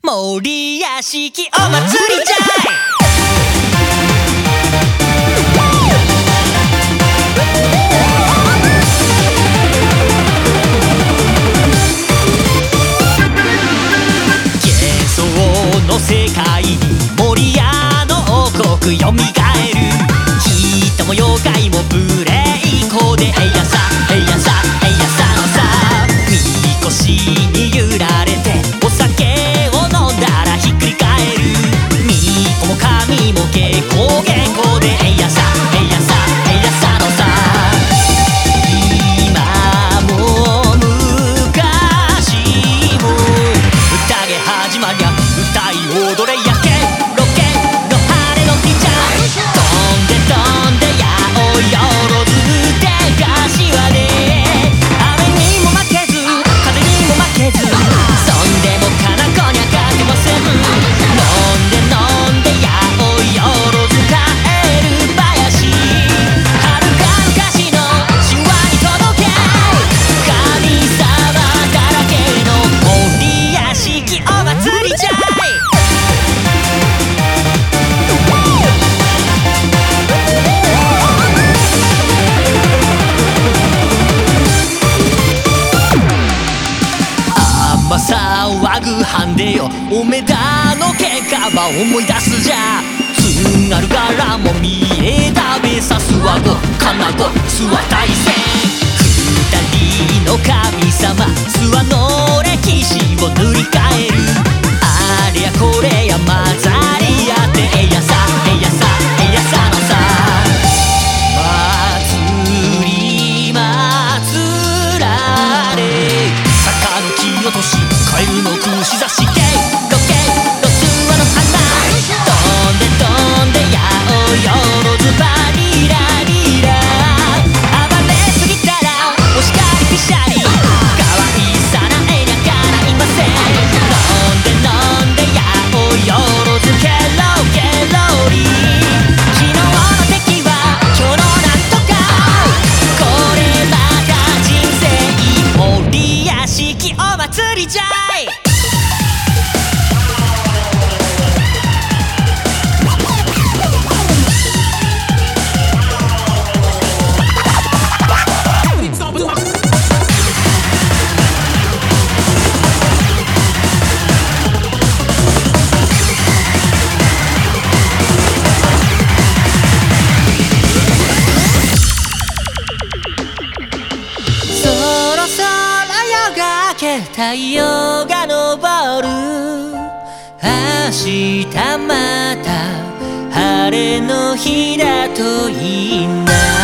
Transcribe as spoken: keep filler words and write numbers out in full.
森屋敷お祭りじゃい。幻想の世界に森屋の王国よみがえる。人も妖怪も無礼講でえいやさえいやさえいやさのさ。みこしに揺られてお酒を飲んだらひっくり返る。みこも神も下校下校でえいやさえいやさえいやさのさ。今も昔も宴始まりゃ歌い踊れやけロケの晴れの日じゃ。飛んで飛んでやおうよろずって柏で雨にも負けず風にも負けずそんでもかなこにゃ勝てません。飲んで飲んでやおうよろず帰る林はるか昔の神話に届け神様だらけの森屋敷お祭りじゃい。甘さわぐはんでよおめだの喧嘩ば思い出すじゃ。津軽からも見えだべさすわごかなご諏訪大戦二人の神様諏訪の歴史を塗り替える。あれやこれや混ざり合ってえいやさえいやさえいやさのさ。祭り祭られ坂の木落としカエルの串刺しゲイロケロツワの花飛んで飛んでやおうよろずばリラリラ暴れすぎたらお叱りぴしゃりかわいさなえにゃかないません。飲んで飲んでやおうよろずケロケロリ昨日の敵は今日のなんとかこれまた人生森屋敷お祭りじゃい。そろそろ夜が明け太陽が昇る。明日また晴れの日だといいな。